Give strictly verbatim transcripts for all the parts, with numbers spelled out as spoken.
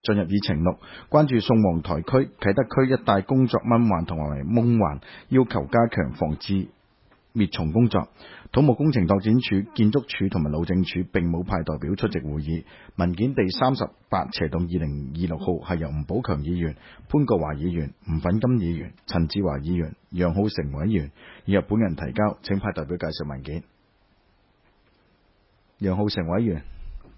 進入議程六，關注宋皇台區、啟德區一帶工作蚊患同埋蚊患，要求加強防治滅蟲工作。土木工程拓展署、建築署同埋路政署並冇派代表出席會議。文件第三十八斜洞二零二六號係由吳寶強議員、潘國華議員、吳粉金議員、陳志華議員、楊浩成委員以及本人提交，請派代表介紹文件。楊浩成委員。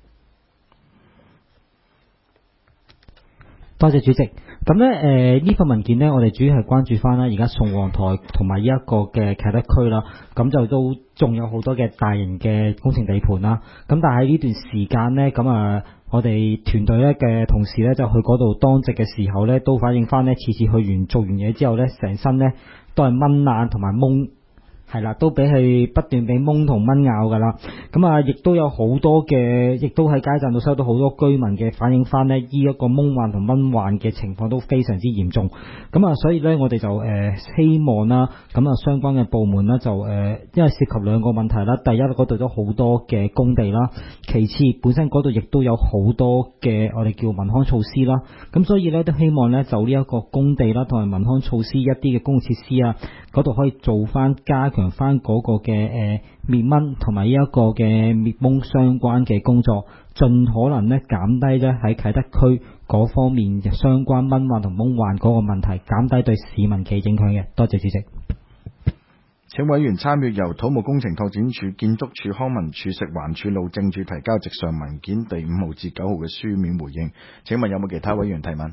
多謝主席。咁咧，誒呢份文件呢，我哋主要係關注翻啦，而家宋皇台同埋呢一個嘅啟德區啦，咁就都仲有好多嘅大型嘅工程地盤啦。咁但係呢段時間呢，咁啊，我哋團隊咧嘅同事咧就去嗰度當值嘅時候咧，都反映翻呢，次次去完做完嘢之後咧，成身咧都係蚊爛同埋蚊。係啦，都俾佢不斷俾蚊同蚊咬㗎啦。咁啊，亦都有好多嘅，亦都喺街站度收到好多居民嘅反映翻呢，呢一個蚊患同蚊患嘅情況都非常之嚴重。咁啊，所以呢，我哋就誒、呃、希望啦，咁啊相關嘅部門啦，就誒、呃，因為涉及兩個問題啦。第一，嗰度都好多嘅工地啦；其次，本身嗰度亦都有好多嘅我哋叫民康措施啦。咁所以呢，都希望呢，就呢一個工地啦，同埋民康措施一啲嘅公共設施啊，嗰度可以做翻加強翻嗰個嘅誒滅蚊同埋呢一個嘅滅蚊相關嘅工作，盡可能咧減低咧喺啟德區嗰方面嘅相關蚊患同蚊患嗰個問題，減低對市民嘅影響嘅。多謝主席。 請委員參閱由土木工程拓展署、建築署、康文署、食環署、路政署提交直上文件第五號至九號嘅書面回應。請問有冇其他委員提問？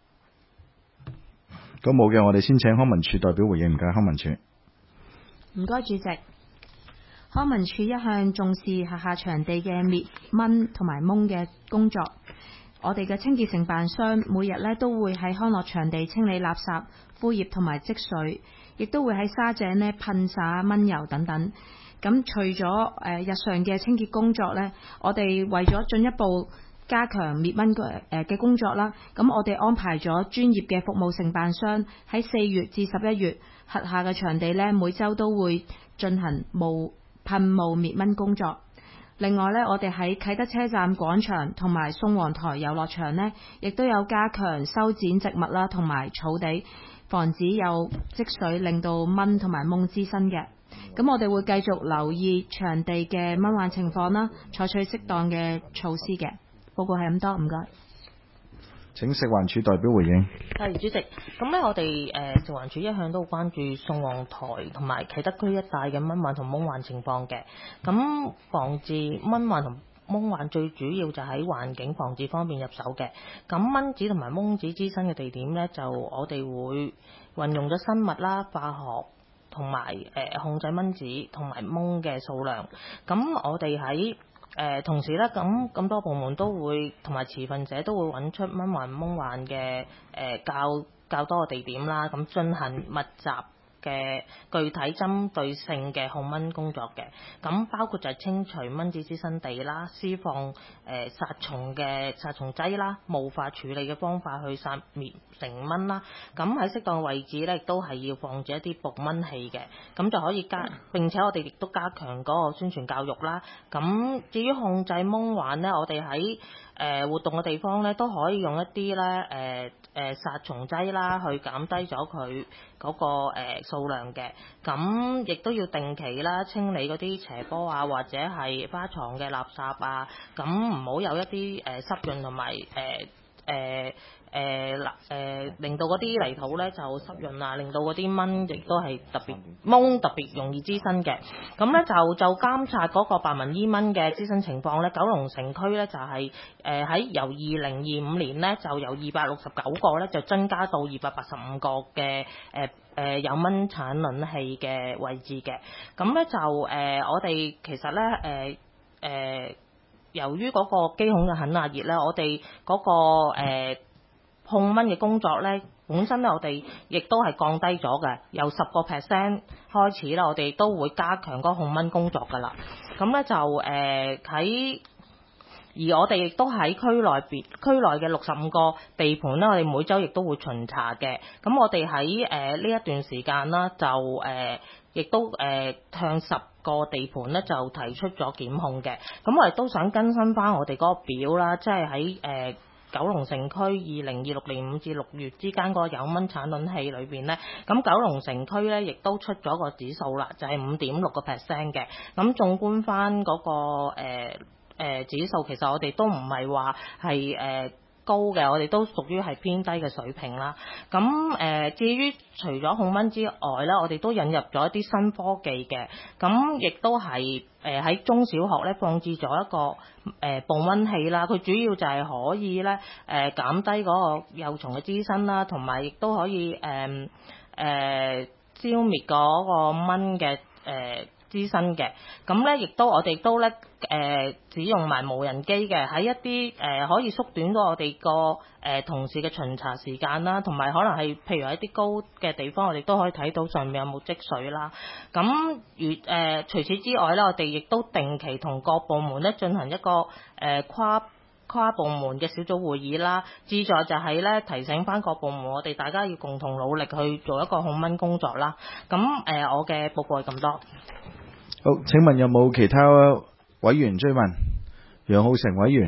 咁冇嘅，我哋先請康文署代表回應。唔該，康文署。 唔該，主席。康文署一向重視轄下場地嘅滅蚊同埋蚊嘅工作。我哋嘅清潔承辦商每日咧都會喺康樂場地清理垃圾、枯葉同埋積水，亦都會喺沙井咧噴灑蚊油等等。咁除咗誒、呃、日常嘅清潔工作呢，我哋為咗進一步加強滅蚊嘅嘅工作啦，咁我哋安排咗專業嘅服務承辦商喺四月至十一月轄下嘅場地呢，每週都會進行霧噴霧滅蚊工作。另外呢，我哋喺啟德車站廣場同埋宋皇台遊樂場呢，亦都有加強修剪植物啦，同埋草地，防止有積水令到蚊同埋蚊滋生嘅。咁我哋會繼續留意場地嘅蚊患情況啦，採取適當嘅措施嘅。報告係咁多，唔該。 請食環署代表回應。 係主席，咁咧我哋誒、呃、食環署一向都關注宋皇台同埋啟德區一帶嘅蚊患同蚊患情況嘅。咁防治蚊患同蚊患最主要就喺環境防治方面入手嘅。咁蚊子同埋蚊子滋生嘅地點咧，就我哋會運用咗生物啦、化學同埋誒控制蚊子同埋蚊嘅數量。咁我哋喺誒、呃、同時咧，咁咁多部門都會同埋持份者都會揾出蚊患蚊患嘅誒較較多嘅地點啦，咁進行密集嘅具體針對性嘅控蚊工作嘅。咁包括就係清除蚊子滋生地啦，施放誒、呃、殺蟲嘅殺蟲劑啦，霧化處理嘅方法去殺滅成蚊啦。咁喺適當位置咧，亦都係要放置一啲捕蚊器嘅，咁就可以加。並且我哋亦都加強嗰個宣傳教育啦。咁至於控制蚊患咧，我哋喺誒活動嘅地方咧，都可以用一啲咧誒誒殺蟲劑啦，去減低咗佢嗰個誒、呃、數量嘅。咁亦都要定期啦，清理嗰啲斜坡啊，或者係花床嘅垃圾啊。咁唔好有一啲誒、呃、濕潤同埋誒誒誒嗱誒，令到嗰啲泥土咧就濕潤啊，令到嗰啲蚊亦都係特別蚊特別容易滋生嘅。咁咧就就監察嗰個白紋伊蚊嘅滋生情況咧，九龍城區咧就係誒喺由二零二五年咧就由二百六十九個咧就增加到二百八十五個嘅誒誒有蚊產卵器嘅位置嘅。咁咧就誒、呃、我哋其實咧誒誒由於嗰個機孔嘅很壓熱咧，我哋嗰、嗰個誒、呃控蚊嘅工作咧，本身咧我哋亦都係降低咗嘅，由十個 percent 開始啦，我哋都會加強嗰個控蚊工作噶啦。咁咧就誒喺、呃，而我哋亦都喺區內邊區內嘅六十五個地盤咧，我哋每週亦都會巡查嘅。咁我哋喺誒呢一段時間啦，就誒亦、呃、都誒、呃、向十個地盤咧就提出咗檢控嘅。咁我哋都想更新翻我哋嗰個表啦，即係喺誒。 九龍城區二零二六年五至六月之間個有蚊產卵期裏邊咧，咁九龍城區咧亦都出咗個指數啦，就係五點六個 percent 嘅。咁縱觀翻嗰個誒、呃呃、指數，其實我哋都唔係話係誒高嘅，我哋都屬於係偏低嘅水平啦。咁誒、呃，至於除咗控蚊之外咧，我哋都引入咗一啲新科技嘅，咁亦都係誒喺中小學咧放置咗一個誒、呃、捕蚊器啦。佢主要就係可以咧誒、呃、減低嗰個幼蟲嘅滋生啦，同埋亦都可以誒誒、呃呃、消滅嗰個蚊嘅誒。呃滋生嘅，咁咧亦都我哋都咧誒、呃、使用埋無人機嘅，喺一啲誒、呃、可以縮短到我哋個誒同事嘅巡查時間啦，同埋可能係譬如喺啲高嘅地方，我哋都可以睇到上面有冇積水啦。咁如誒除此之外咧，我哋亦都定期同各部門咧進行一個誒、呃、跨跨部門嘅小組會議啦，旨在就係咧提醒翻各部門，我哋大家要共同努力去做一個控蚊工作啦。咁誒、呃、我嘅報告係咁多。 好，請問有冇其他委員追問？楊浩成委員。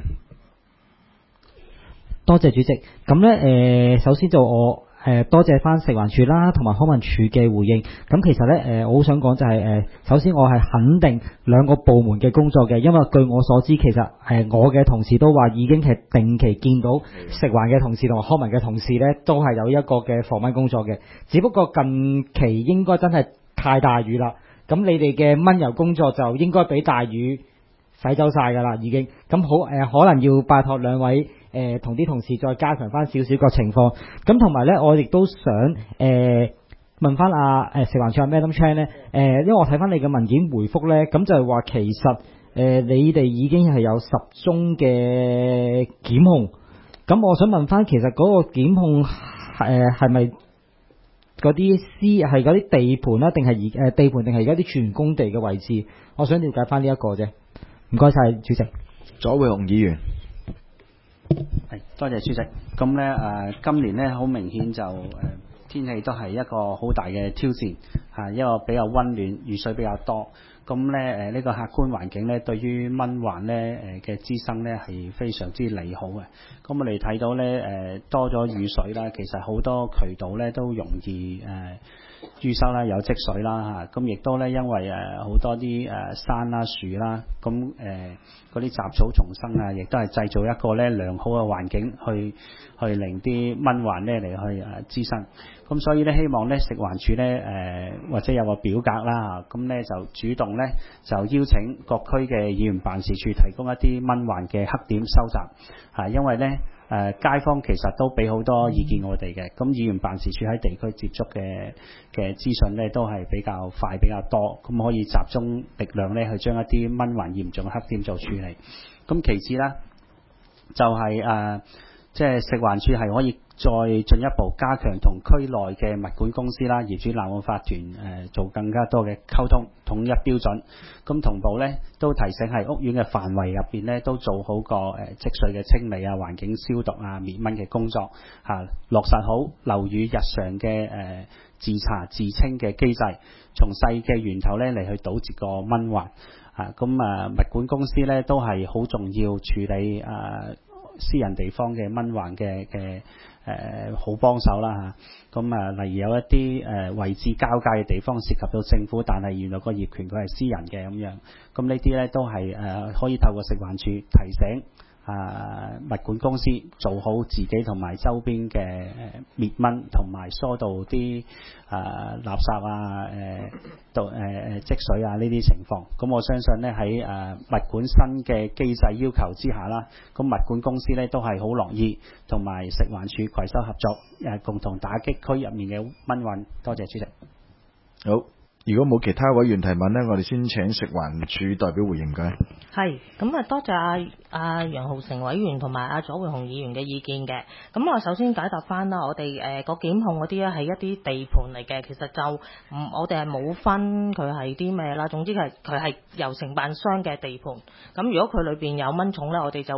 多謝主席。咁咧誒，首先就我誒、呃、多謝翻食環署啦，同埋康文署嘅回應。咁其實咧誒、呃，我好想講就係、是、誒、呃，首先我係肯定兩個部門嘅工作嘅，因為據我所知，其實誒、呃、我嘅同事都話已經係定期見到食環嘅同事同埋康文嘅同事咧，都係有一個嘅防蚊工作嘅。只不過近期應該真係太大雨啦。咁你哋嘅蚊油工作就應該俾大雨洗走晒㗎啦，已經。咁好誒、呃，可能要拜託兩位誒同啲同事再加強翻少少個情況。咁同埋咧，我亦都想誒、呃、問翻阿誒食環署阿 Madam Chan 咧誒，因為我睇翻你嘅文件回覆咧，咁就係話其實誒、呃、你哋已經係有十宗嘅檢控。咁我想問翻，其實嗰個檢控誒係咪？呃嗰啲私係嗰啲地盤啦，定係而誒地盤定係而家啲全工地嘅位置？我想了解翻呢一個啫。唔該晒主席。 左會雄議員。 係，多謝主席。咁咧誒，今年咧好明顯就誒、呃、天氣都係一個好大嘅挑戰嚇，一個比較溫暖，雨水比較多。咁咧誒呢個客觀環境咧，對於蚊患咧誒嘅滋生咧係非常之利好嘅。咁我哋睇到咧誒、呃、多咗雨水啦，其實好多渠道咧都容易誒淤塞啦，有積水啦嚇。咁亦都咧因為誒好多啲誒山啦樹啦，咁誒嗰啲雜草叢生啊，亦都係製造一個咧良好嘅環境去去令啲蚊患咧嚟去誒滋生。咁所以咧，希望咧食環署咧誒、呃、或者有個表格啦嚇，咁咧就主動咧就邀請各區嘅議員辦事處提供一啲蚊患嘅黑點收集嚇，因為咧誒、呃、街坊其實都俾好多意見我哋嘅，咁議員辦事處喺地區接觸嘅嘅資訊咧都係比較快比較多，咁可以集中力量咧去將一啲蚊患嚴重嘅黑點做處理。咁其次咧就係、是、誒。呃即係食環署係可以再進一步加強同區內嘅物管公司啦、業主立案法團誒、呃、做更加多嘅溝通，統一標準。咁同步咧都提醒係屋苑嘅範圍入邊咧都做好個誒、呃、積水嘅清理啊、環境消毒啊、滅蚊嘅工作嚇、啊，落實好樓宇日常嘅誒、呃、自查自清嘅機制，從細嘅源頭咧嚟去堵截個蚊患啊。咁啊物管公司咧都係好重要處理啊。私人地方嘅蚊患嘅嘅誒好幫手啦嚇，咁啊例如有一啲誒、呃、位置交界嘅地方涉及到政府，但係原來個業權佢係私人嘅咁樣，咁呢啲咧都係誒、呃、可以透過食環署提醒啊、呃、物管公司做好自己同埋周邊嘅誒滅蚊同埋疏導啲啊垃圾啊誒到誒誒積水啊呢啲情況，咁我相信咧喺誒物管新嘅機制要求之下啦，咁物管公司咧都係好樂意同埋食環署攜手合作，誒共同打擊區入面嘅蚊患。多謝主席。 好。如果冇其他委員提問呢，我哋先請食環署代表回應嘅。 係，咁啊多謝阿阿楊浩成委員同埋阿左會雄議員嘅意見嘅。咁我首先解答翻啦，我哋誒個檢控嗰啲咧係一啲地盤嚟嘅，其實就唔我哋係冇分佢係啲咩啦。總之係佢係由承辦商嘅地盤。咁如果佢裏邊有蚊蟲咧，我哋就會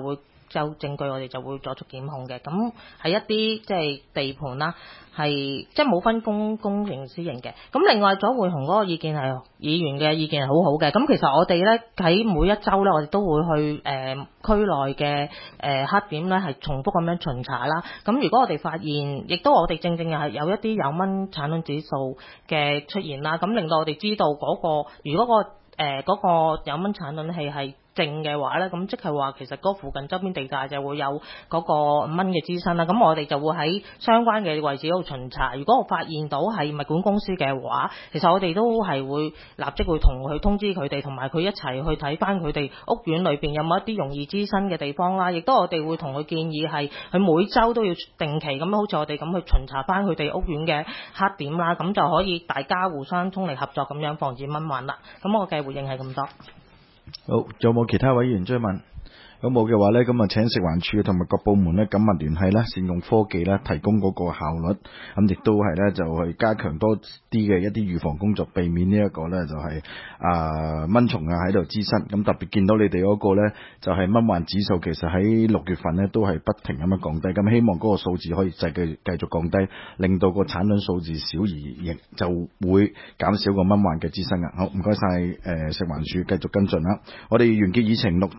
有證據，我哋就會作出檢控嘅。咁係一啲即係地盤啦，係即係冇分公公營私營嘅。咁另外左匯雄嗰個意見係議員嘅意見係好好嘅。咁其實我哋咧喺每一週咧，我哋都會去誒、呃、區內嘅誒、呃、黑點咧係重複咁樣巡查啦。咁如果我哋發現，亦都我哋正正係有一啲有蚊產卵指數嘅出現啦，咁令到我哋知道嗰、嗰個如果、嗰個誒嗰、呃嗰個有蚊產卵器係正嘅話咧，咁即係話其實嗰附近周邊地帶就會有嗰個蚊嘅滋生啦。咁我哋就會喺相關嘅位置嗰度巡查。如果我發現到係物管公司嘅話，其實我哋都係會立即會同佢通知佢哋，同埋佢一齊去睇翻佢哋屋苑裏邊有冇一啲容易滋生嘅地方啦。亦都我哋會同佢建議係佢每週都要定期咁樣，好似我哋咁去巡查翻佢哋屋苑嘅黑點啦。咁就可以大家互相通力合作咁樣防止蚊患啦。咁我嘅回應係咁多。 好，仲有冇其他委員追問？如果冇嘅話呢，咁啊請食環署同埋各部門呢緊密聯繫啦，善用科技啦，提供嗰個效率。咁亦都係呢，就係加強多啲嘅一啲預防工作，避免呢一個呢就係啊蚊蟲啊喺度滋生。咁特別見到你哋嗰個呢，就係蚊患指數，其實喺六月份呢都係不停咁樣降低。咁希望嗰個數字可以繼續繼續降低，令到個產卵數字少而亦就會減少個蚊患嘅滋生啊。好，唔該晒誒食環署繼續跟進啦。我哋完結議程六